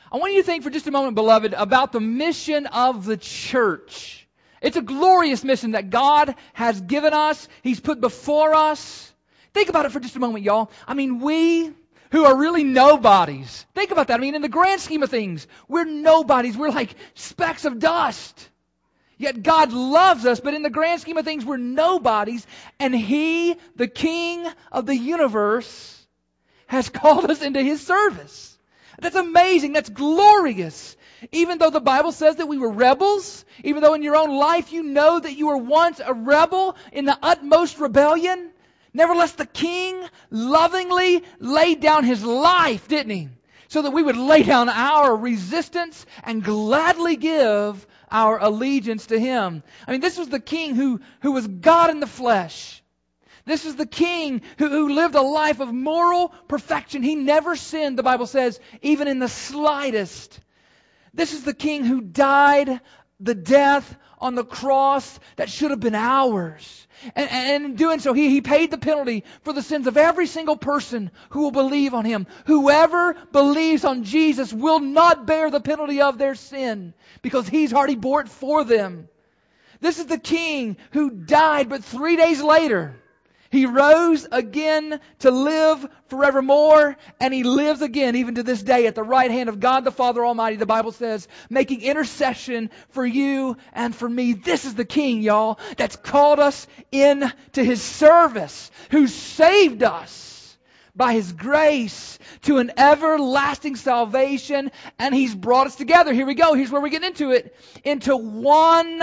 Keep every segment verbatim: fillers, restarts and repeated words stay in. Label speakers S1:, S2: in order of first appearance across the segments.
S1: I want you to think for just a moment, beloved, about the mission of the church. It's a glorious mission that God has given us. He's put before us. Think about it for just a moment, y'all. I mean, we who are really nobodies. Think about that. I mean, in the grand scheme of things, we're nobodies. We're like specks of dust. Yet God loves us, but in the grand scheme of things, we're nobodies. And He, the King of the universe, has called us into His service. That's amazing. That's glorious. Even though the Bible says that we were rebels, even though in your own life you know that you were once a rebel in the utmost rebellion, nevertheless the King lovingly laid down His life, didn't He? So that we would lay down our resistance and gladly give our allegiance to Him. I mean, this was the King who, who was God in the flesh. This is the King who, who lived a life of moral perfection. He never sinned, the Bible says, even in the slightest. This is the King who died the death on the cross that should have been ours. And, and in doing so, he, he paid the penalty for the sins of every single person who will believe on Him. Whoever believes on Jesus will not bear the penalty of their sin because He's already bore it for them. This is the King who died, but three days later, He rose again to live forevermore, and He lives again even to this day at the right hand of God the Father Almighty, the Bible says, making intercession for you and for me. This is the King, y'all, that's called us in to His service, who saved us by His grace to an everlasting salvation, and He's brought us together. Here we go. Here's where we get into it. Into one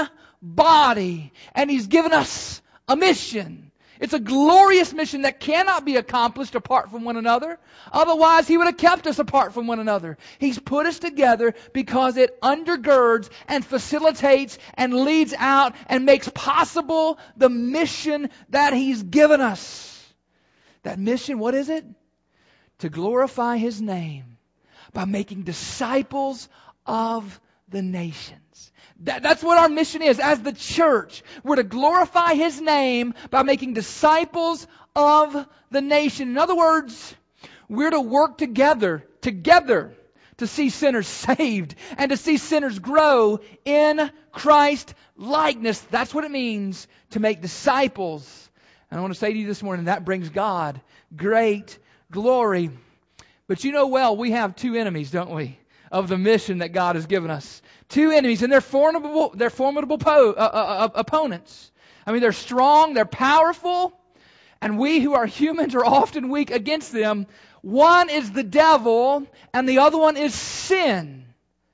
S1: body. And He's given us a mission. It's a glorious mission that cannot be accomplished apart from one another. Otherwise, He would have kept us apart from one another. He's put us together because it undergirds and facilitates and leads out and makes possible the mission that He's given us. That mission, what is it? To glorify His name by making disciples of the nations. That, that's what our mission is as the church. We're to glorify His name by making disciples of the nation. In other words, we're to work together, together, to see sinners saved and to see sinners grow in Christ likeness. That's what it means to make disciples. And I want to say to you this morning, that brings God great glory. But you know well, we have two enemies, don't we, of the mission that God has given us. Two enemies, and they're formidable, they're formidable po- uh, uh, uh, opponents. I mean, they're strong, they're powerful, and we who are humans are often weak against them. One is the devil, and the other one is sin.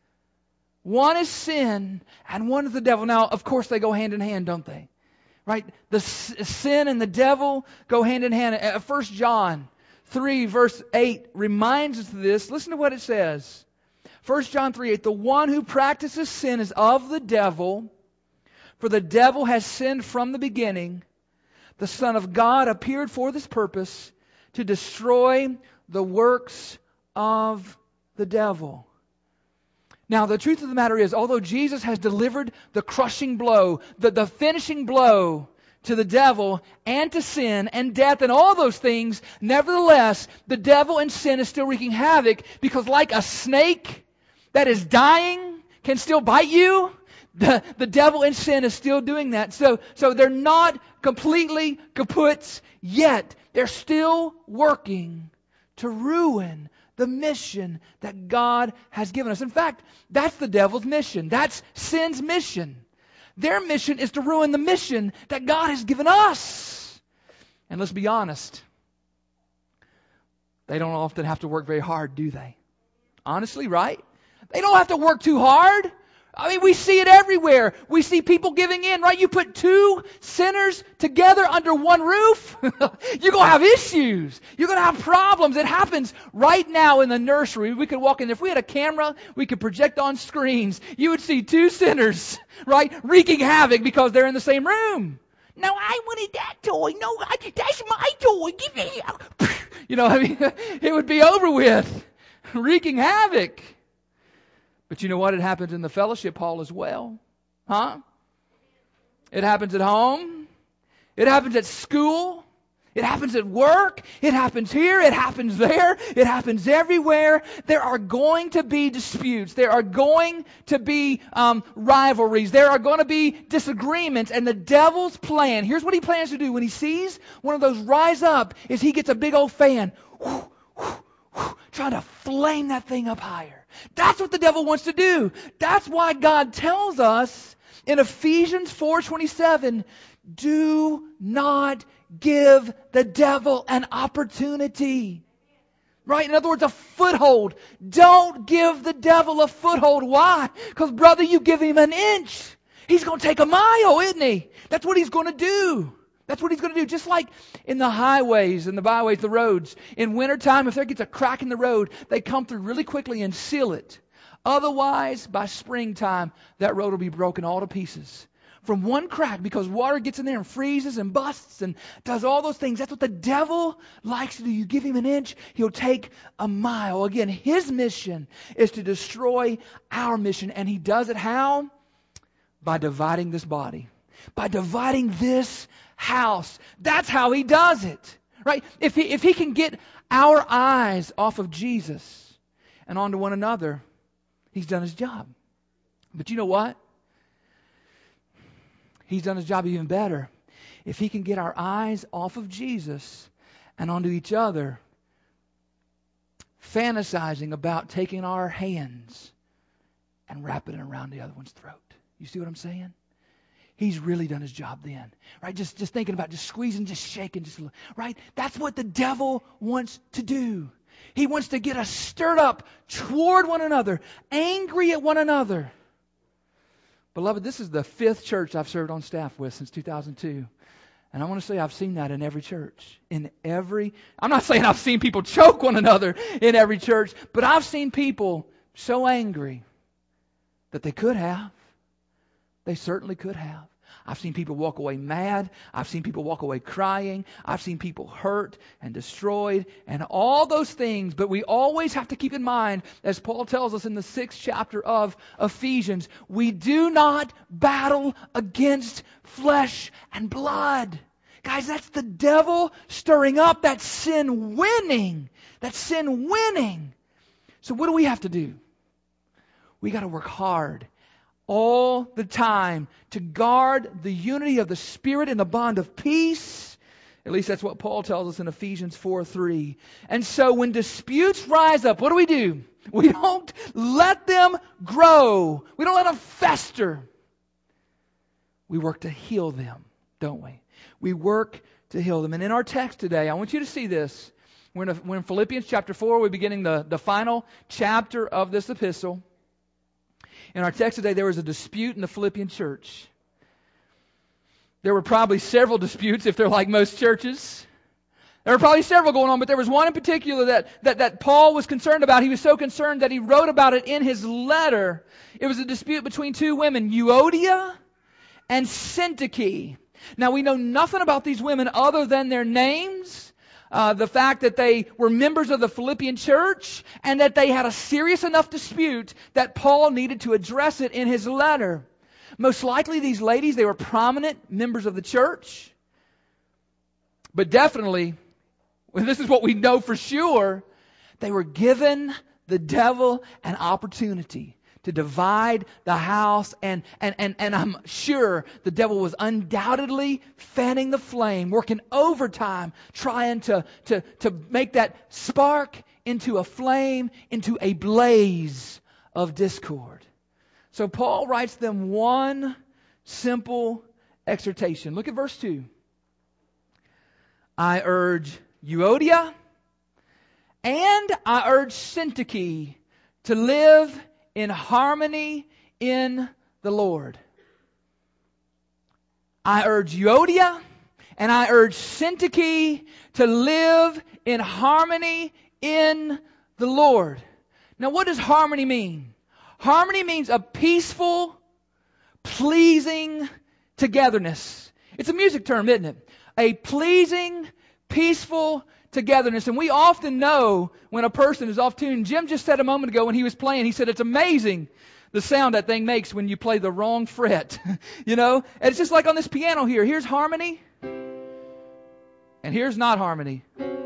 S1: One is sin, and one is the devil. Now, of course, they go hand in hand, don't they? Right? The s- sin and the devil go hand in hand. Uh, First John three, verse eight reminds us of this. Listen to what it says. First John three eight, the one who practices sin is of the devil, for the devil has sinned from the beginning. The Son of God appeared for this purpose, to destroy the works of the devil. Now, the truth of the matter is, although Jesus has delivered the crushing blow, the, the finishing blow to the devil and to sin and death and all those things, nevertheless, the devil and sin is still wreaking havoc, because like a snake that is dying can still bite you, the, the devil and sin is still doing that. So, so they're not completely kaput yet. They're still working to ruin the mission that God has given us. In fact, that's the devil's mission. That's sin's mission. Their mission is to ruin the mission that God has given us. And let's be honest, they don't often have to work very hard, do they? Honestly, right? They don't have to work too hard. I mean, we see it everywhere. We see people giving in, right? You put two sinners together under one roof, you're going to have issues. You're going to have problems. It happens right now in the nursery. We could walk in. If we had a camera, we could project on screens. You would see two sinners, right, wreaking havoc because they're in the same room. No, I wanted that toy. No, I, that's my toy. Give me. You know, I mean, it would be over with, wreaking havoc. But you know what? It happens in the fellowship hall as well. Huh? It happens at home. It happens at school. It happens at work. It happens here. It happens there. It happens everywhere. There are going to be disputes. There are going to be um, rivalries. There are going to be disagreements. And the devil's plan, here's what he plans to do when he sees one of those rise up, is he gets a big old fan, whoo, whoo, whoo, trying to flame that thing up higher. That's what the devil wants to do. That's why God tells us in Ephesians four twenty-seven, do not give the devil an opportunity. Right? In other words, a foothold. Don't give the devil a foothold. Why? Because, brother, you give him an inch, he's going to take a mile, isn't he? That's what he's going to do. That's what he's going to do. Just like in the highways and the byways, the roads. In wintertime, if there gets a crack in the road, they come through really quickly and seal it. Otherwise, by springtime, that road will be broken all to pieces. From one crack, because water gets in there and freezes and busts and does all those things. That's what the devil likes to do. You give him an inch, he'll take a mile. Again, his mission is to destroy our mission. And he does it how? By dividing this body. By dividing this house. That's how he does it. Right? If he, if he can get our eyes off of Jesus and onto one another, he's done his job. But you know what? He's done his job even better. If he can get our eyes off of Jesus and onto each other, fantasizing about taking our hands and wrapping it around the other one's throat. You see what I'm saying? He's really done his job then. Right? Just, just thinking about just squeezing, just shaking, just right? That's what the devil wants to do. He wants to get us stirred up toward one another, angry at one another. Beloved, this is the fifth church I've served on staff with since two thousand two. And I want to say I've seen that in every church. In every, I'm not saying I've seen people choke one another in every church, but I've seen people so angry that they could have. They certainly could have. I've seen people walk away mad. I've seen people walk away crying. I've seen people hurt and destroyed and all those things. But we always have to keep in mind, as Paul tells us in the sixth chapter of Ephesians, we do not battle against flesh and blood. Guys, that's the devil stirring up, that sin winning. That sin winning. So what do we have to do? We got to work hard all the time to guard the unity of the Spirit in the bond of peace. At least that's what Paul tells us in Ephesians four three. And so when disputes rise up, what do we do? We don't let them grow. We don't let them fester. We work to heal them, don't we? We work to heal them. And in our text today, I want you to see this. We're in, a, we're in Philippians chapter four. We're beginning the, the final chapter of this epistle. In our text today, there was a dispute in the Philippian church. There were probably several disputes if they're like most churches. There were probably several going on, but there was one in particular that, that, that Paul was concerned about. He was so concerned that he wrote about it in his letter. It was a dispute between two women, Euodia and Syntyche. Now, we know nothing about these women other than their names. Uh, the fact that they were members of the Philippian church and that they had a serious enough dispute that Paul needed to address it in his letter. Most likely these ladies, they were prominent members of the church. But definitely, well, this is what we know for sure, they were given the devil an opportunity to divide the house, and, and, and, and I'm sure the devil was undoubtedly fanning the flame, working overtime, trying to, to, to make that spark into a flame, into a blaze of discord. So Paul writes them one simple exhortation. Look at verse two. I urge Euodia and I urge Syntyche to live in harmony in the Lord. I urge Euodia and I urge Syntyche to live in harmony in the Lord. Now, what does harmony mean? Harmony means a peaceful, pleasing togetherness. It's a music term, isn't it? A pleasing, peaceful togetherness. And we often know when a person is off tune. Jim just said a moment ago when he was playing, he said it's amazing the sound that thing makes when you play the wrong fret. You know? And it's just like on this piano here. Here's harmony. And here's not harmony.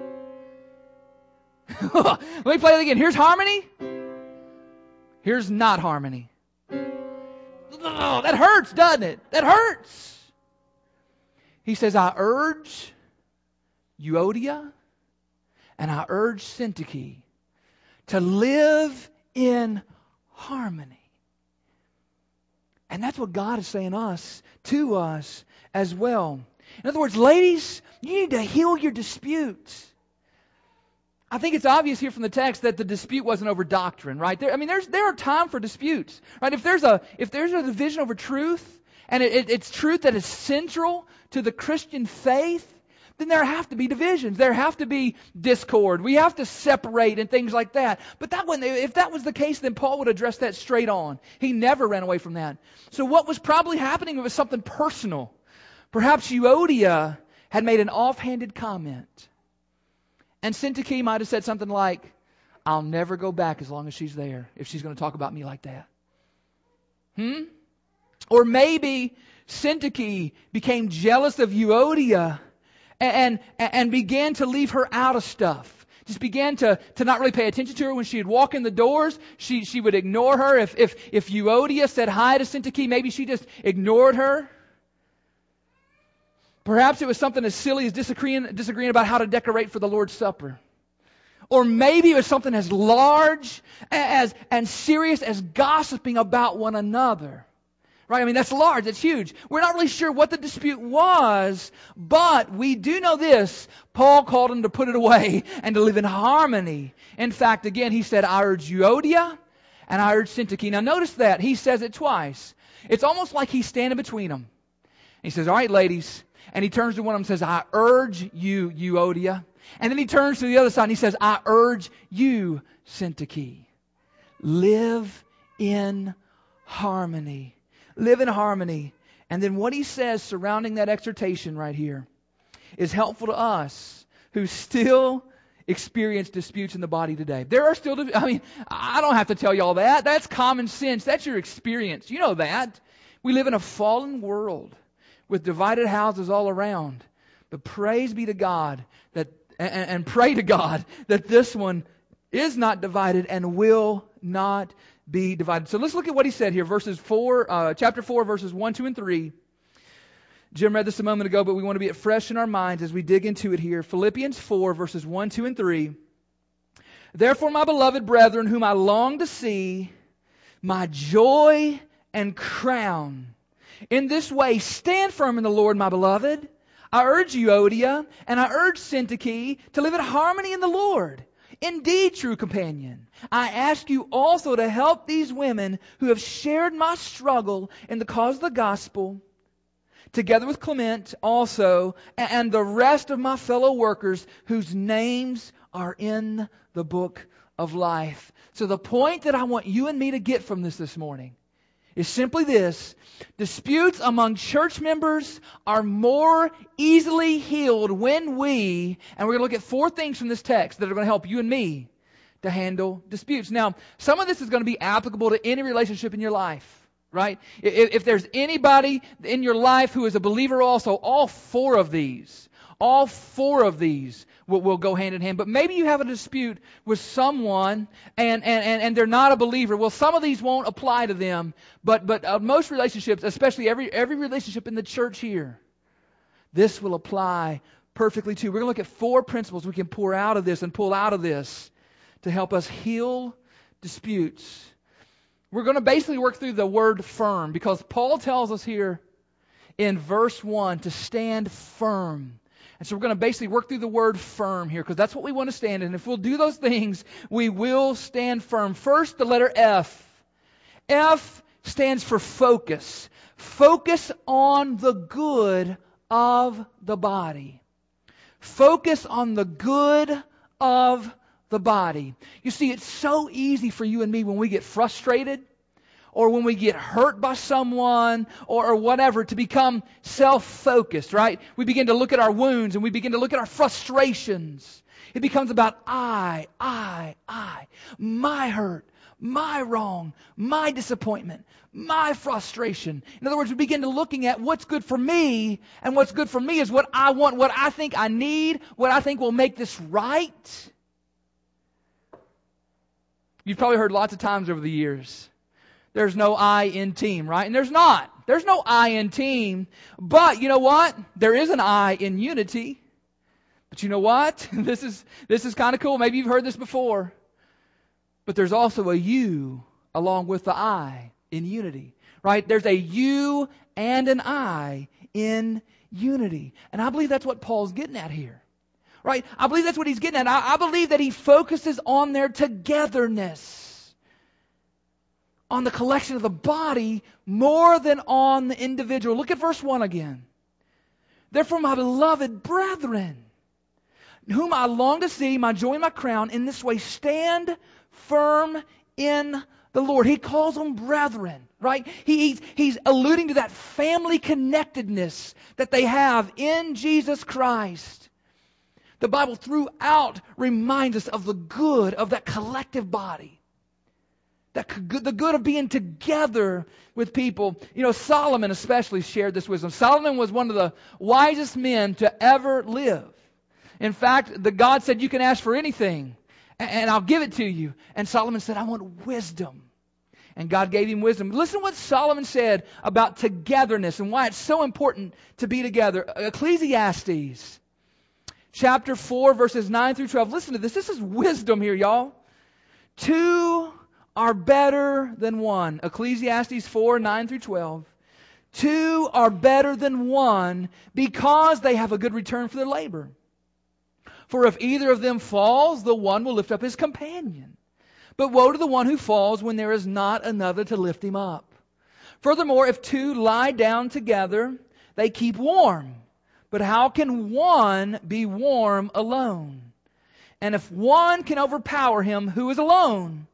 S1: Let me play it again. Here's harmony. Here's not harmony. Oh, that hurts, doesn't it? That hurts. He says, I urge Euodia and I urge Syntyche to live in harmony. And that's what God is saying us to us as well. In other words, ladies, you need to heal your disputes. I think it's obvious here from the text that the dispute wasn't over doctrine, right? There, I mean, there's there are time for disputes, right? If there's a if there's a division over truth, and it, it, it's truth that is central to the Christian faith, then there have to be divisions. There have to be discord. We have to separate and things like that. But that one, if that was the case, then Paul would address that straight on. He never ran away from that. So what was probably happening was something personal. Perhaps Euodia had made an offhanded comment. And Syntyche might have said something like, I'll never go back as long as she's there, if she's going to talk about me like that. Hmm? Or maybe Syntyche became jealous of Euodia and, and, and began to leave her out of stuff. Just began to, to not really pay attention to her when she'd walk in the doors. She, she would ignore her. If, if, if Euodia said hi to Syntyche, maybe she just ignored her. Perhaps it was something as silly as disagreeing, disagreeing about how to decorate for the Lord's Supper. Or maybe it was something as large as and serious as gossiping about one another. Right? I mean, that's large, that's huge. We're not really sure what the dispute was, but we do know this. Paul called them to put it away and to live in harmony. In fact, again, he said, I urge Euodia and I urge Syntyche. Now notice that. He says it twice. It's almost like he's standing between them. He says, all right, ladies. And he turns to one of them and says, I urge you, Euodia. And then he turns to the other side and he says, I urge you, Syntyche. Live in harmony. Live in harmony. And then what he says surrounding that exhortation right here is helpful to us who still experience disputes in the body today. There are still, I mean, I don't have to tell you all that. That's common sense. That's your experience. You know that. We live in a fallen world with divided houses all around. But praise be to God that, and, and pray to God that this one is not divided and will not be divided. So let's look at what he said here, verses four, uh, chapter four, verses one, two, and three. Jim read this a moment ago, but we want to be fresh in our minds as we dig into it here. Philippians four, verses one, two, and three. Therefore, my beloved brethren, whom I long to see, my joy and crown. In this way, stand firm in the Lord, my beloved. I urge Euodia and I urge Syntyche to live in harmony in the Lord. Indeed, true companion, I ask you also to help these women who have shared my struggle in the cause of the gospel, together with Clement also, and the rest of my fellow workers whose names are in the book of life. So the point that I want you and me to get from this this morning is simply this. Disputes among church members are more easily healed when we, and we're going to look at four things from this text that are going to help you and me to handle disputes. Now, some of this is going to be applicable to any relationship in your life, right? If, if there's anybody in your life who is a believer also, all four of these, all four of these will, will go hand in hand. But maybe you have a dispute with someone and, and, and, and they're not a believer. Well, some of these won't apply to them. But but uh, most relationships, especially every every relationship in the church here, this will apply perfectly to. We're going to look at four principles we can pour out of this and pull out of this to help us heal disputes. We're going to basically work through the word firm because Paul tells us here in verse one to stand firm. And so we're going to basically work through the word firm here because that's what we want to stand in. And if we'll do those things, we will stand firm. First, the letter F. F stands for focus. Focus on the good of the body. Focus on the good of the body. You see, it's so easy for you and me when we get frustrated or when we get hurt by someone or, or whatever to become self-focused, right? We begin to look at our wounds and we begin to look at our frustrations. It becomes about I, I, I, my hurt, my wrong, my disappointment, my frustration. In other words, we begin to looking at what's good for me, and what's good for me is what I want, what I think I need, what I think will make this right. You've probably heard lots of times over the years, there's no I in team, right? And there's not. There's no I in team. But you know what? There is an I in unity. But you know what? This is this is kind of cool. Maybe you've heard this before. But there's also a you along with the I in unity, right? There's a you and an I in unity. And I believe that's what Paul's getting at here. Right? I believe that's what he's getting at. I, I believe that he focuses on their togetherness, on the collection of the body more than on the individual. Look at verse one again. Therefore, my beloved brethren, whom I long to see, my joy and my crown, in this way stand firm in the Lord. He calls them brethren, right? He, he's, he's alluding to that family connectedness that they have in Jesus Christ. The Bible throughout reminds us of the good of that collective body. That the good of being together with people. You know, Solomon especially shared this wisdom. Solomon was one of the wisest men to ever live. In fact, the God said, you can ask for anything, and I'll give it to you. And Solomon said, I want wisdom. And God gave him wisdom. Listen to what Solomon said about togetherness and why it's so important to be together. Ecclesiastes chapter four, verses nine through twelve. Listen to this. This is wisdom here, y'all. Two are better than one. Ecclesiastes four, nine through twelve. Two are better than one because they have a good return for their labor. For if either of them falls, the one will lift up his companion. But woe to the one who falls when there is not another to lift him up. Furthermore, if two lie down together, they keep warm. But how can one be warm alone? And if one can overpower him who is alone,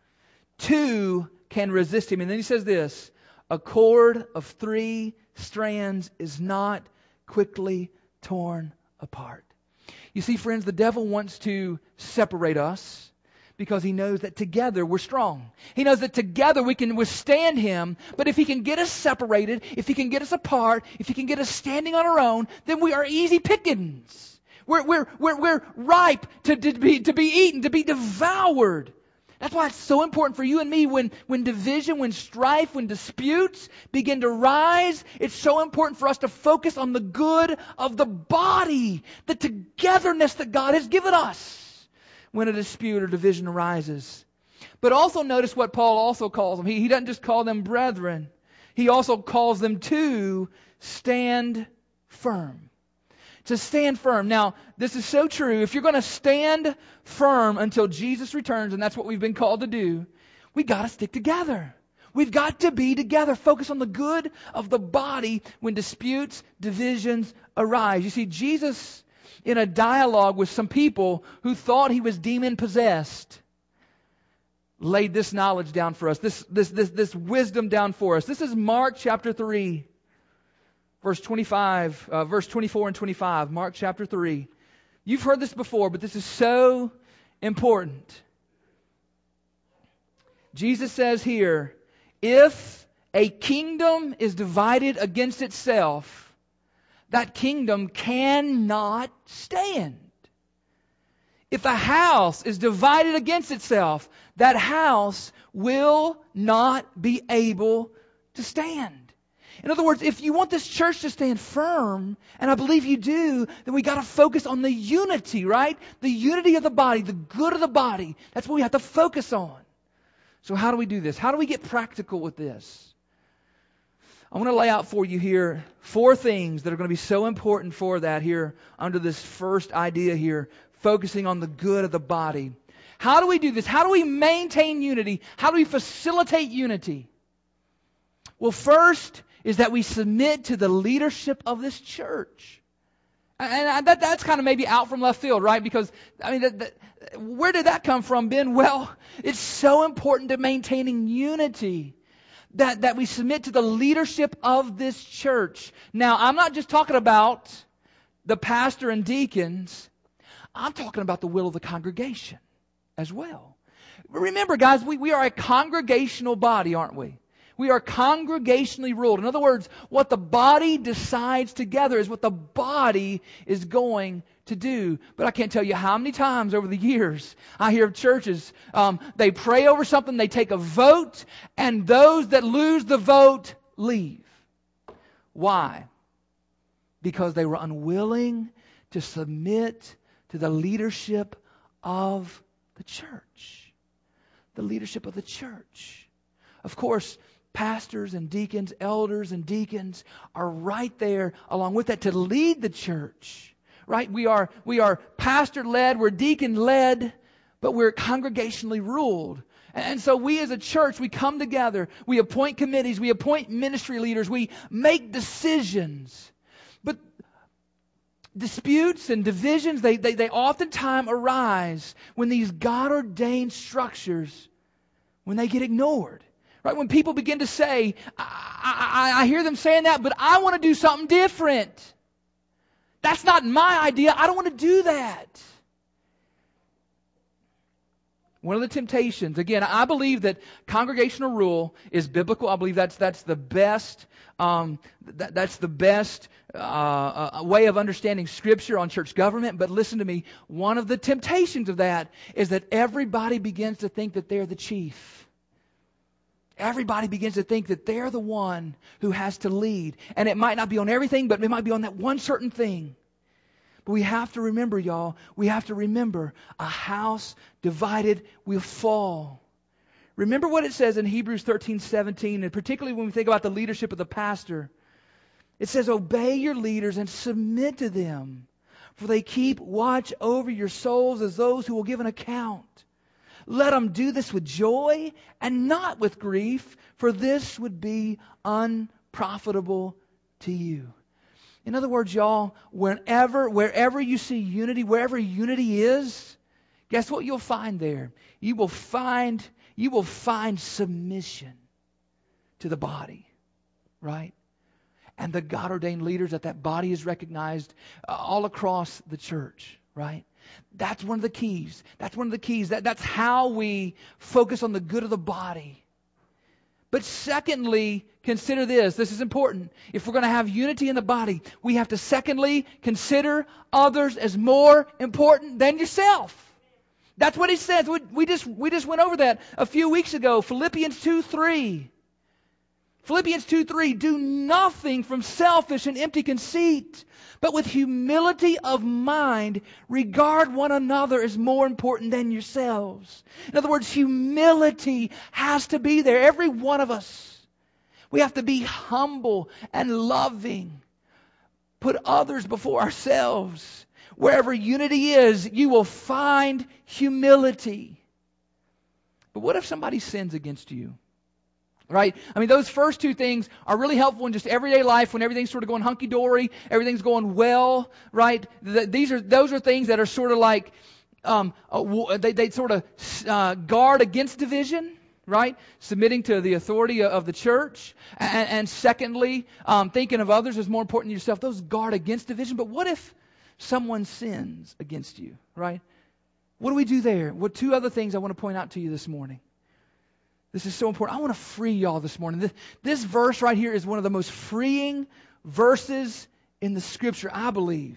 S1: two can resist him. And then he says this, a cord of three strands is not quickly torn apart. You see, friends, the devil wants to separate us because he knows that together we're strong. He knows that together we can withstand him. But if he can get us separated, if he can get us apart, if he can get us standing on our own, then we are easy pickings. We're, we're, we're, we're ripe to, to, be, to be eaten, to be devoured. That's why it's so important for you and me when, when division, when strife, when disputes begin to rise. It's so important for us to focus on the good of the body, the togetherness that God has given us when a dispute or division arises. But also notice what Paul also calls them. He, he doesn't just call them brethren. He also calls them to stand firm. To stand firm. Now, this is so true. If you're going to stand firm until Jesus returns, and that's what we've been called to do, we got to stick together. We've got to be together. Focus on the good of the body when disputes, divisions arise. You see, Jesus, in a dialogue with some people who thought he was demon-possessed, laid this knowledge down for us, this, this, this, this wisdom down for us. This is Mark chapter three. Verse twenty-five, uh, verse twenty-four and twenty-five, Mark chapter three. You've heard this before, but this is so important. Jesus says here, if a kingdom is divided against itself, that kingdom cannot stand. If a house is divided against itself, that house will not be able to stand. In other words, if you want this church to stand firm, and I believe you do, then we got to focus on the unity, right? The unity of the body, the good of the body. That's what we have to focus on. So how do we do this? How do we get practical with this? I want to lay out for you here four things that are going to be so important for that here under this first idea here, focusing on the good of the body. How do we do this? How do we maintain unity? How do we facilitate unity? Well, first is that we submit to the leadership of this church. And that, that's kind of maybe out from left field, right? Because, I mean, that, that, where did that come from, Ben? Well, it's so important to maintaining unity that, that we submit to the leadership of this church. Now, I'm not just talking about the pastor and deacons. I'm talking about the will of the congregation as well. Remember, guys, we, we are a congregational body, aren't we? We are congregationally ruled. In other words, what the body decides together is what the body is going to do. But I can't tell you how many times over the years I hear of churches, um, they pray over something, they take a vote, and those that lose the vote leave. Why? Because they were unwilling to submit to the leadership of the church. The leadership of the church. Of course, pastors and deacons, elders and deacons are right there along with that to lead the church. Right? We are, we are pastor-led, we're deacon-led, but we're congregationally ruled. And so we as a church, we come together, we appoint committees, we appoint ministry leaders, we make decisions. But disputes and divisions, they, they, they oftentimes arise when these God-ordained structures, when they get ignored. Right? When people begin to say, I, I, I hear them saying that, but I want to do something different. That's not my idea. I don't want to do that. One of the temptations, again, I believe that congregational rule is biblical. I believe that's that's the best um, that, that's the best uh, uh, way of understanding Scripture on church government. But listen to me. One of the temptations of that is that everybody begins to think that they're the chief. Everybody begins to think that they're the one who has to lead. And it might not be on everything, but it might be on that one certain thing. But we have to remember, y'all, we have to remember a house divided will fall. Remember what it says in Hebrews thirteen seventeen, and particularly when we think about the leadership of the pastor. It says, obey your leaders and submit to them, for they keep watch over your souls as those who will give an account. Let them do this with joy and not with grief, for this would be unprofitable to you. In other words, y'all, wherever, wherever you see unity, wherever unity is, guess what you'll find there? You will find, you will find submission to the body, right? And the God-ordained leaders that that body is recognized uh, all across the church, right? That's one of the keys. That's one of the keys. That, that's how we focus on the good of the body. But secondly, consider this. This is important. If we're going to have unity in the body, we have to secondly consider others as more important than yourself. That's what he says. We, we just we just went over that a few weeks ago. Philippians two three. Philippians two three, do nothing from selfish and empty conceit, but with humility of mind, regard one another as more important than yourselves. In other words, humility has to be there. Every one of us. We have to be humble and loving. Put others before ourselves. Wherever unity is, you will find humility. But what if somebody sins against you? Right? I mean, those first two things are really helpful in just everyday life when everything's sort of going hunky-dory, everything's going well, right? The, these are those are things that are sort of like, um, uh, they, they sort of uh, guard against division, right? Submitting to the authority of the church. And, and secondly, um, thinking of others is more important than yourself. Those guard against division. But what if someone sins against you, right? What do we do there? Well, two other things I want to point out to you this morning. This is so important. I want to free y'all this morning. This, this verse right here is one of the most freeing verses in the Scripture, I believe.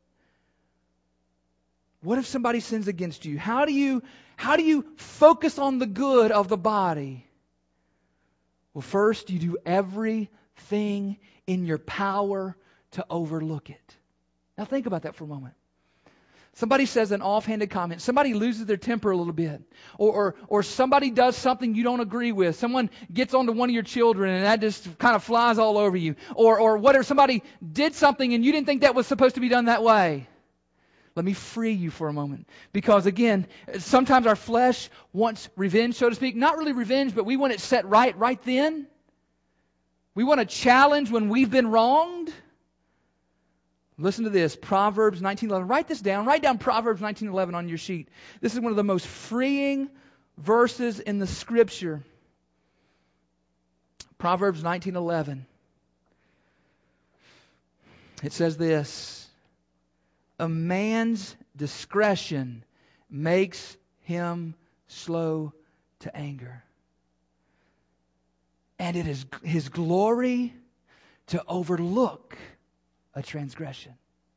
S1: What if somebody sins against you? How do you, how do you focus on the good of the body? Well, first, you do everything in your power to overlook it. Now think about that for a moment. Somebody says an offhanded comment. Somebody loses their temper a little bit. Or, or or somebody does something you don't agree with. Someone gets onto one of your children and that just kind of flies all over you. Or or whatever, somebody did something and you didn't think that was supposed to be done that way. Let me free you for a moment. Because again, sometimes our flesh wants revenge, so to speak. Not really revenge, but we want it set right right then. We want a challenge when we've been wronged. Listen to this, Proverbs nineteen eleven. Write this down. Write down Proverbs nineteen eleven on your sheet. This is one of the most freeing verses in the Scripture. Proverbs nineteen eleven. It says this, a man's discretion makes him slow to anger. And it is His glory to overlook a transgression.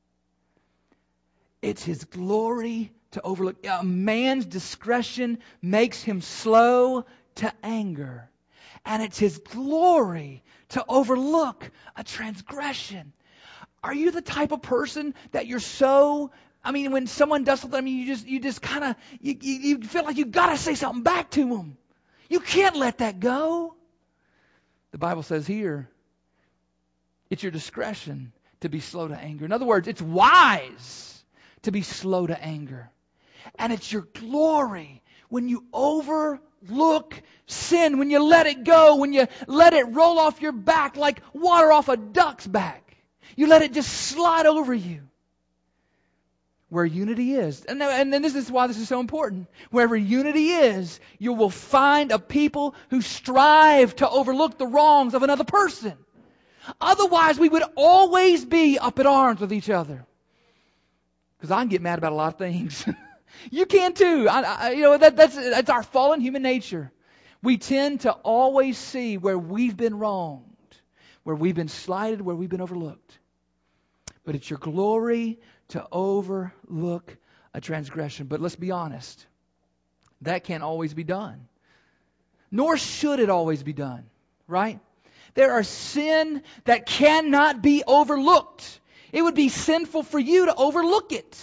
S1: It's His glory to overlook. A man's discretion makes him slow to anger. And it's His glory to overlook a transgression. Are you the type of person that you're so, I mean, when someone does something, I mean, you just, you just kind of, you, you, you feel like you got to say something back to them. You can't let that go. The Bible says here, it's your discretion to be slow to anger. In other words, it's wise to be slow to anger. And it's your glory when you overlook sin, when you let it go, when you let it roll off your back like water off a duck's back. You let it just slide over you. Where unity is. And, and then this is why this is so important. Wherever unity is, you will find a people who strive to overlook the wrongs of another person. Otherwise, we would always be up at arms with each other. Because I can get mad about a lot of things. You can too. I, I, you know, that, that's, that's our fallen human nature. We tend to always see where we've been wronged, where we've been slighted, where we've been overlooked. But it's your glory to overlook a transgression. But let's be honest. That can't always be done. Nor should it always be done. Right? There are sin that cannot be overlooked. It would be sinful for you to overlook it.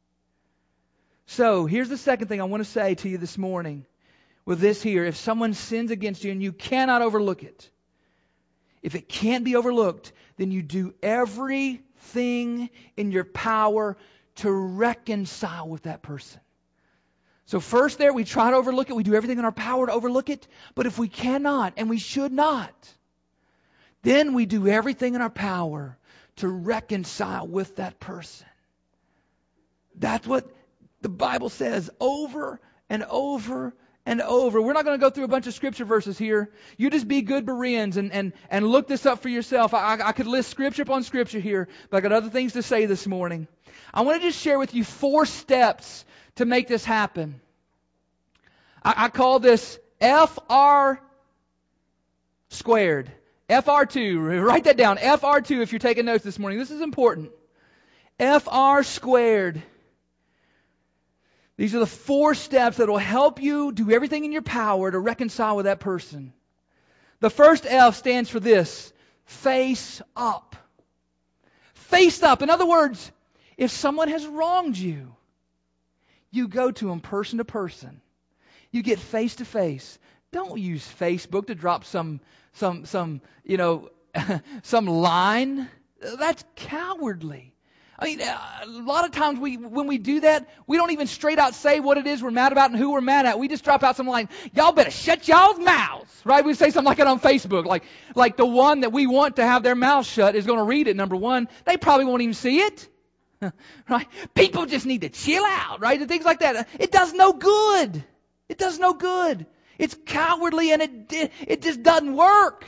S1: So, here's the second thing I want to say to you this morning. With this here, if someone sins against you and you cannot overlook it, if it can't be overlooked, then you do everything in your power to reconcile with that person. So first there, we try to overlook it. We do everything in our power to overlook it. But if we cannot, and we should not, then we do everything in our power to reconcile with that person. That's what the Bible says over and over and over. We're not going to go through a bunch of scripture verses here. You just be good Bereans and, and, and look this up for yourself. I, I could list scripture upon scripture here, but I got other things to say this morning. I want to just share with you four steps to make this happen. I, I call this F R squared. F R two. Write that down. F R two if you're taking notes this morning. This is important. F R squared. These are the four steps that will help you do everything in your power to reconcile with that person. The first F stands for this. Face up. Face up. In other words, if someone has wronged you, you go to them person to person. You get face to face. Don't use Facebook to drop some, some, some, you know, some line. That's cowardly. I mean, a lot of times we, when we do that, we don't even straight out say what it is we're mad about and who we're mad at. We just drop out some line, y'all better shut y'all's mouths, right? We say something like that on Facebook, like, like the one that we want to have their mouth shut is going to read it, number one. They probably won't even see it, right? People just need to chill out, right? And things like that. It does no good. It does no good. It's cowardly and it, it just doesn't work.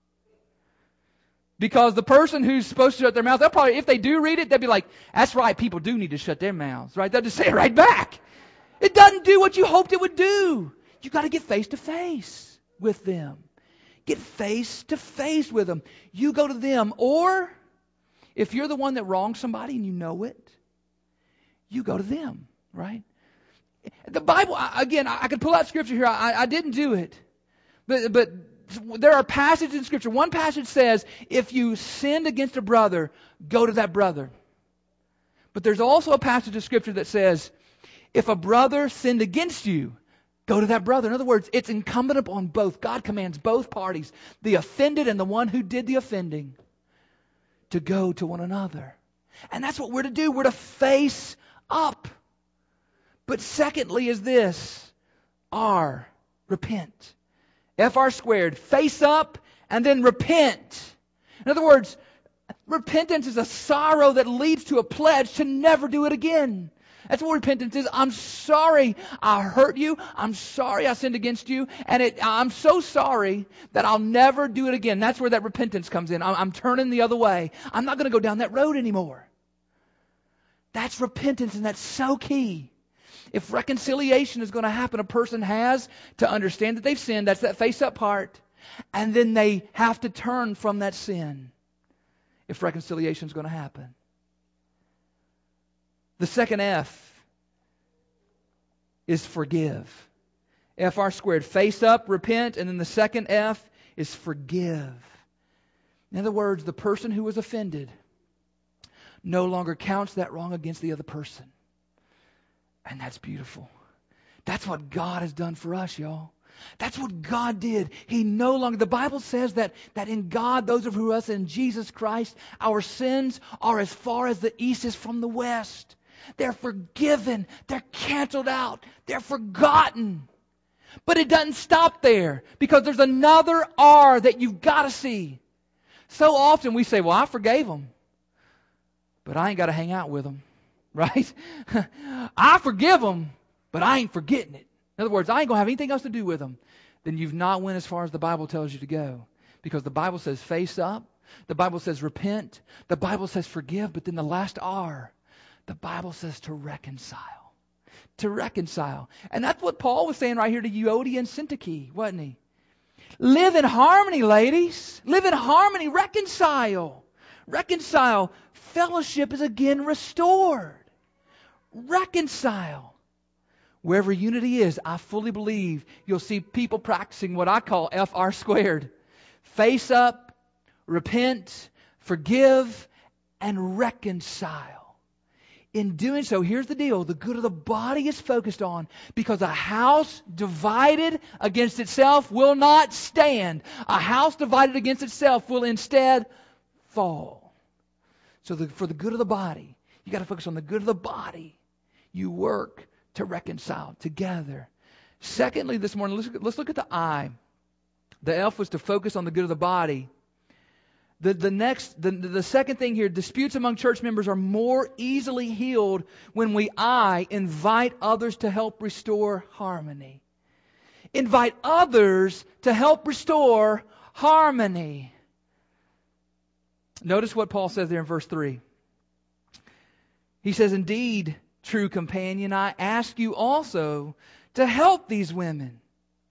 S1: Because the person who's supposed to shut their mouth, they'll probably, if they do read it, they'll be like, that's right, people do need to shut their mouths, right? They'll just say it right back. It doesn't do what you hoped it would do. You got to get face to face with them. Get face to face with them. You go to them. Or, if you're the one that wronged somebody and you know it, you go to them, right? The Bible, again, I could pull out scripture here. I, I didn't do it. But, but, there are passages in Scripture. One passage says, if you sinned against a brother, go to that brother. But there's also a passage of Scripture that says, if a brother sinned against you, go to that brother. In other words, it's incumbent upon both. God commands both parties, the offended and the one who did the offending, to go to one another. And that's what we're to do. We're to face up. But secondly is this, R, repent. F R squared, face up and then repent. In other words, repentance is a sorrow that leads to a pledge to never do it again. That's what repentance is. I'm sorry I hurt you. I'm sorry I sinned against you. And it, I'm so sorry that I'll never do it again. That's where that repentance comes in. I'm, I'm turning the other way. I'm not going to go down that road anymore. That's repentance, and that's so key. If reconciliation is going to happen, a person has to understand that they've sinned. That's that face up part. And then they have to turn from that sin if reconciliation is going to happen. The second F is forgive. F R squared. Face up, repent, and then the second F is forgive. In other words, the person who was offended no longer counts that wrong against the other person. And that's beautiful. That's what God has done for us, y'all. That's what God did. He no longer, the Bible says that, that in God, those of us in Jesus Christ, our sins are as far as the east is from the west. They're forgiven. They're canceled out. They're forgotten. But it doesn't stop there, because there's another R that you've got to see. So often we say, well, I forgave them, but I ain't got to hang out with them. Right? I forgive them, but I ain't forgetting it. In other words, I ain't going to have anything else to do with them. Then you've not went as far as the Bible tells you to go. Because the Bible says face up. The Bible says repent. The Bible says forgive. But then the last R, the Bible says to reconcile. To reconcile. And that's what Paul was saying right here to Euodia and Syntyche, wasn't he? Live in harmony, ladies. Live in harmony. Reconcile. Reconcile. Fellowship is again restored. Reconcile. Wherever unity is, I fully believe you'll see people practicing what I call F R squared. Face up, repent, forgive, and reconcile. In doing so, here's the deal. The good of the body is focused on, because a house divided against itself will not stand. A house divided against itself will instead fall. So the, for the good of the body, you got to focus on the good of the body. You work to reconcile together. Secondly, this morning, let's, let's look at the I. The F was to focus on the good of the body. The, the next, the, the second thing here, disputes among church members are more easily healed when we, I, invite others to help restore harmony. Invite others to help restore harmony. Notice what Paul says there in verse three. He says, indeed, true companion, I ask you also to help these women.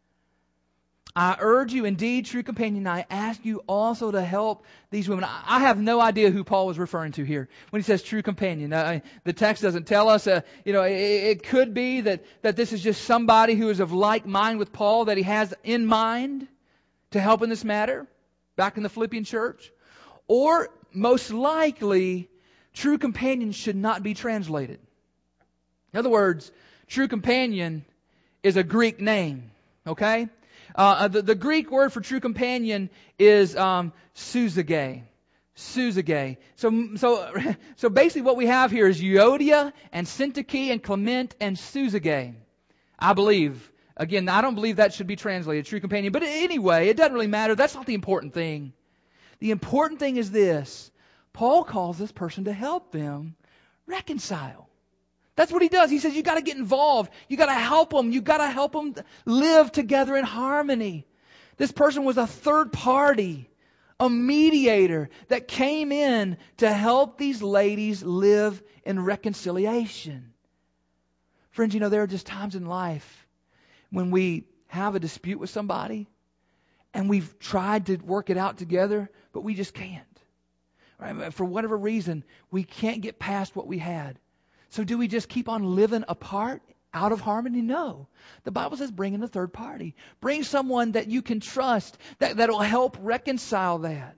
S1: I urge you, indeed, true companion, I ask you also to help these women. I have no idea who Paul was referring to here when he says true companion. Uh, the text doesn't tell us. Uh, you know, it, it could be that, that this is just somebody who is of like mind with Paul that he has in mind to help in this matter back in the Philippian church. Or, most likely, true companion should not be translated. In other words, true companion is a Greek name. Okay? Uh, the, the Greek word for true companion is um, souzage. Souzage. So, so, so basically what we have here is Euodia and Syntyche and Clement and souzage. I believe. Again, I don't believe that should be translated, true companion. But anyway, it doesn't really matter. That's not the important thing. The important thing is this. Paul calls this person to help them reconcile. That's what he does. He says you got to get involved. You got to help them. You got to help them live together in harmony. This person was a third party, a mediator that came in to help these ladies live in reconciliation. Friends, you know, there are just times in life when we have a dispute with somebody and we've tried to work it out together, but we just can't. Right? For whatever reason, we can't get past what we had. So do we just keep on living apart, out of harmony? No. The Bible says bring in a third party. Bring someone that you can trust, that, that will help reconcile that.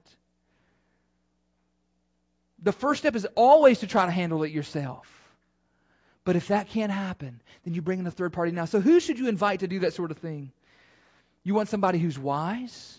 S1: The first step is always to try to handle it yourself. But if that can't happen, then you bring in a third party. Now, so who should you invite to do that sort of thing? You want somebody who's wise?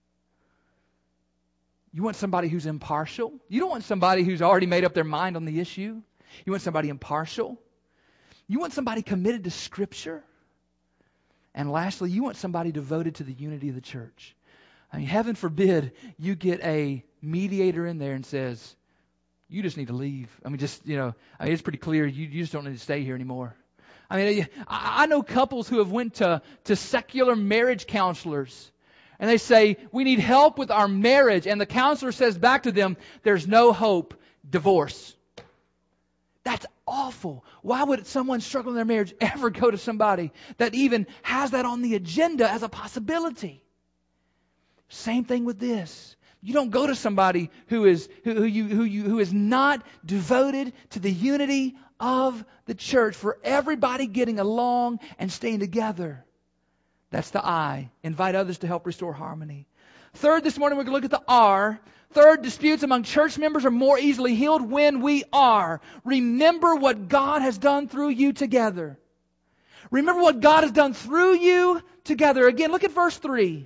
S1: You want somebody who's impartial? You don't want somebody who's already made up their mind on the issue. You want somebody impartial. You want somebody committed to Scripture. And lastly, you want somebody devoted to the unity of the church. I mean, heaven forbid you get a mediator in there and says, you just need to leave. I mean, just, you know, I mean, it's pretty clear you, you just don't need to stay here anymore. I mean, I, I know couples who have went to, to secular marriage counselors. And they say, we need help with our marriage. And the counselor says back to them, there's no hope. Divorce. That's awful. Why would someone struggling in their marriage ever go to somebody that even has that on the agenda as a possibility? Same thing with this. You don't go to somebody who is who, who you who you who is not devoted to the unity of the church, for everybody getting along and staying together. That's the I. Invite others to help restore harmony. Third, this morning we're going to look at the R. Third, disputes among church members are more easily healed when we are. Remember what God has done through you together. Remember what God has done through you together. Again, look at verse three.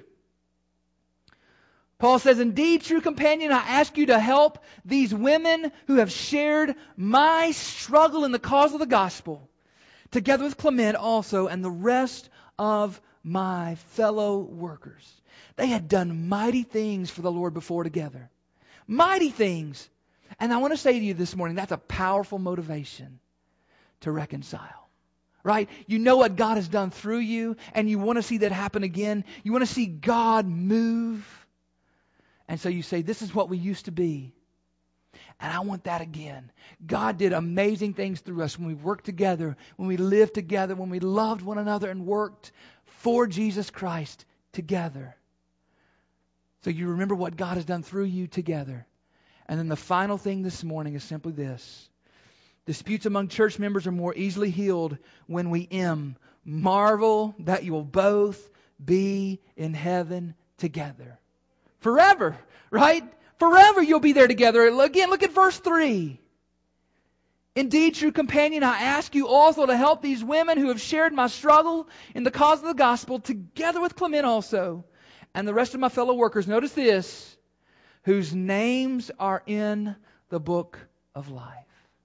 S1: Paul says, indeed, true companion, I ask you to help these women who have shared my struggle in the cause of the gospel, together with Clement also and the rest of my fellow workers. They had done mighty things for the Lord before together. Mighty things. And I want to say to you this morning, that's a powerful motivation to reconcile. Right? You know what God has done through you, and you want to see that happen again. You want to see God move. And so you say, this is what we used to be. And I want that again. God did amazing things through us when we worked together, when we lived together, when we loved one another and worked for Jesus Christ together. So you remember what God has done through you together. And then the final thing this morning is simply this. Disputes among church members are more easily healed when we M. Marvel that you will both be in heaven together. Forever, right? Forever you'll be there together. Again, look at verse three. Indeed, true companion, I ask you also to help these women who have shared my struggle in the cause of the gospel, together with Clement also, and the rest of my fellow workers. Notice this, whose names are in the book of life.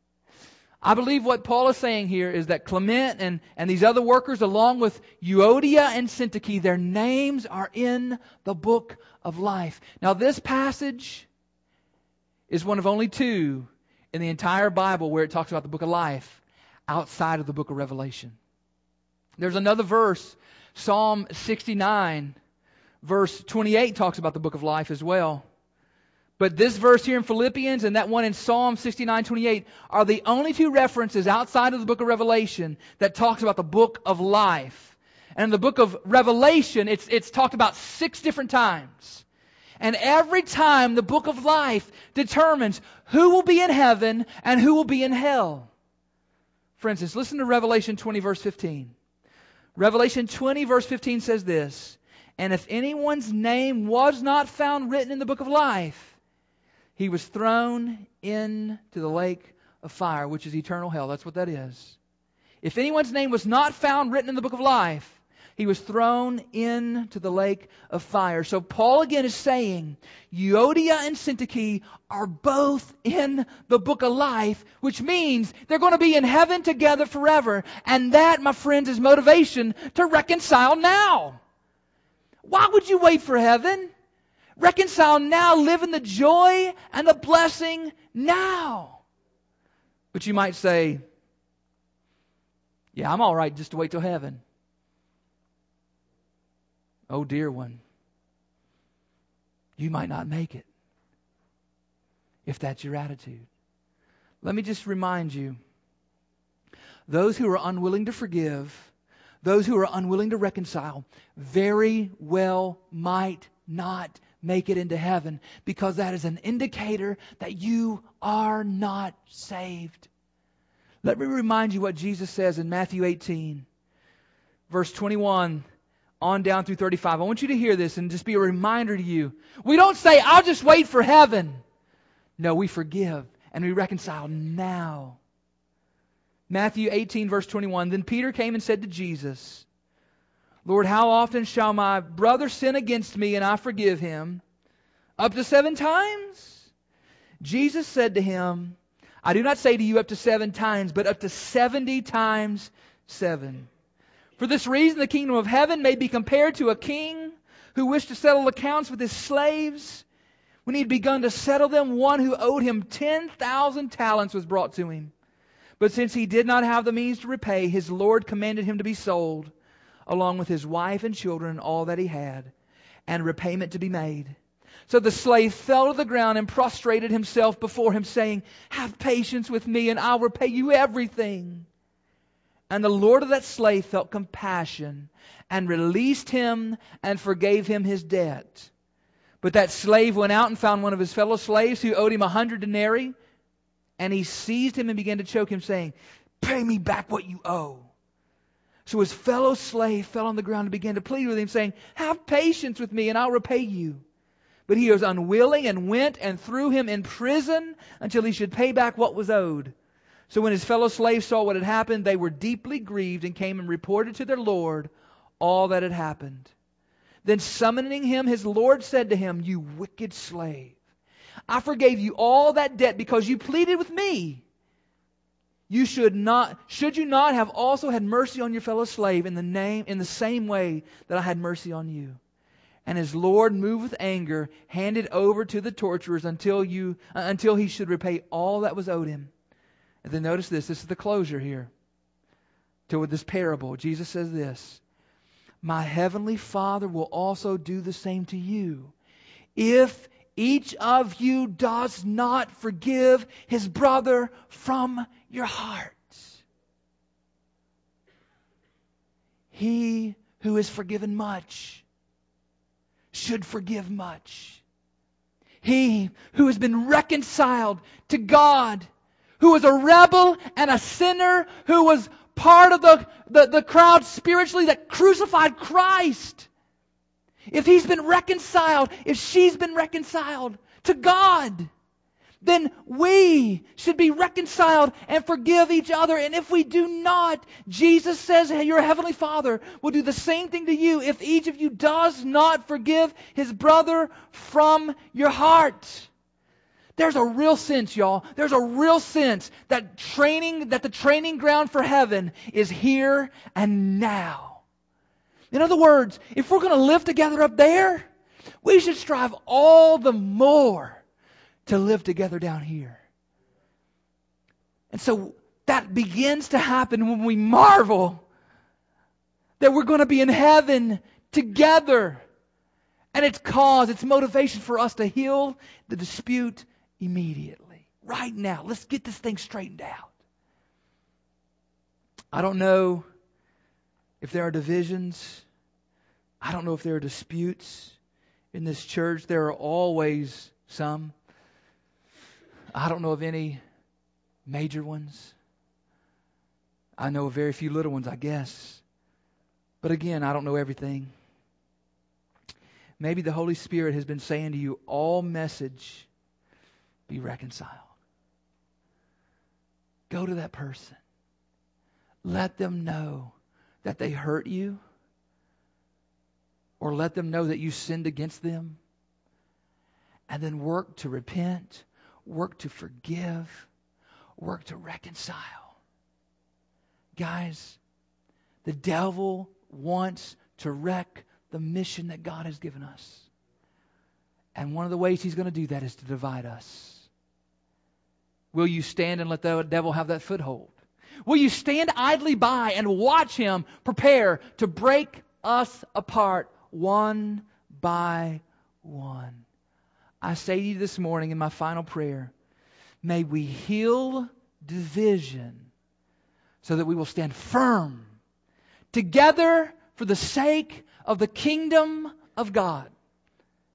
S1: I believe what Paul is saying here is that Clement and, and these other workers, along with Euodia and Syntyche, their names are in the book of life. Now, this passage is one of only two in the entire Bible where it talks about the book of life outside of the book of Revelation. There's another verse, Psalm sixty-nine, verse twenty-eight, talks about the book of life as well. But this verse here in Philippians and that one in Psalm sixty-nine twenty-eight are the only two references outside of the book of Revelation that talks about the book of life. And in the book of Revelation, it's, it's talked about six different times. And every time the book of life determines who will be in heaven and who will be in hell. For instance, listen to Revelation twenty verse fifteen. Revelation twenty verse fifteen says this, and if anyone's name was not found written in the book of life, he was thrown into the lake of fire, which is eternal hell. That's what that is. If anyone's name was not found written in the book of life, he was thrown into the lake of fire. So Paul again is saying, Euodia and Syntyche are both in the book of life, which means they're going to be in heaven together forever. And that, my friends, is motivation to reconcile now. Why would you wait for heaven? Reconcile now, live in the joy and the blessing now. But you might say, yeah, I'm all right just to wait till heaven. Oh, dear one, you might not make it if that's your attitude. Let me just remind you, those who are unwilling to forgive, those who are unwilling to reconcile, very well might not make it into heaven, because that is an indicator that you are not saved. Let me remind you what Jesus says in Matthew eighteen, verse twenty-one, on down through thirty-five. I want you to hear this and just be a reminder to you. We don't say, I'll just wait for heaven. No, we forgive and we reconcile now. Matthew eighteen, verse twenty-one, then Peter came and said to Jesus, Lord, how often shall my brother sin against me and I forgive him? Up to seven times? Jesus said to him, I do not say to you up to seven times, but up to seventy times seven. For this reason, the kingdom of heaven may be compared to a king who wished to settle accounts with his slaves. When he had begun to settle them, one who owed him ten thousand talents was brought to him. But since he did not have the means to repay, his Lord commanded him to be sold, along with his wife and children and all that he had, and repayment to be made. So the slave fell to the ground and prostrated himself before him, saying, "Have patience with me, and I'll repay you everything." And the Lord of that slave felt compassion and released him and forgave him his debt. But that slave went out and found one of his fellow slaves who owed him a hundred denarii, and he seized him and began to choke him, saying, "Pay me back what you owe." So his fellow slave fell on the ground and began to plead with him, saying, "Have patience with me, and I'll repay you." But he was unwilling and went and threw him in prison until he should pay back what was owed. So when his fellow slaves saw what had happened, they were deeply grieved and came and reported to their Lord all that had happened. Then summoning him, his Lord said to him, "You wicked slave, I forgave you all that debt because you pleaded with me. You should not, should you not have also had mercy on your fellow slave in the name, in the same way that I had mercy on you?" And his Lord, moved with anger, handed over to the torturers until you, uh, until he should repay all that was owed him. And then notice this. This is the closure here to this parable. Jesus says this, "My heavenly Father will also do the same to you, if each of you does not forgive his brother from your heart. He who is forgiven much should forgive much. He who has been reconciled to God, who was a rebel and a sinner, who was part of the, the, the crowd spiritually that crucified Christ. If he's been reconciled, if she's been reconciled to God, then we should be reconciled and forgive each other. And if we do not, Jesus says your heavenly Father will do the same thing to you if each of you does not forgive his brother from your heart. There's a real sense, y'all. There's a real sense that training, that the training ground for heaven is here and now. In other words, if we're going to live together up there, we should strive all the more to live together down here. And so that begins to happen when we marvel that we're going to be in heaven together. And it's cause, it's motivation for us to heal the dispute immediately. Right now. Let's get this thing straightened out. I don't know if there are divisions. I don't know if there are disputes in this church. There are always some. I don't know of any major ones. I know of very few little ones, I guess. But again, I don't know everything. Maybe the Holy Spirit has been saying to you, all message, be reconciled. Go to that person. Let them know that they hurt you. Or let them know that you sinned against them. And then work to repent. Work to forgive. Work to reconcile. Guys, the devil wants to wreck the mission that God has given us. And one of the ways he's going to do that is to divide us. Will you stand and let the devil have that foothold? Will you stand idly by and watch him prepare to break us apart one by one? I say to you this morning in my final prayer, may we heal division so that we will stand firm together for the sake of the kingdom of God.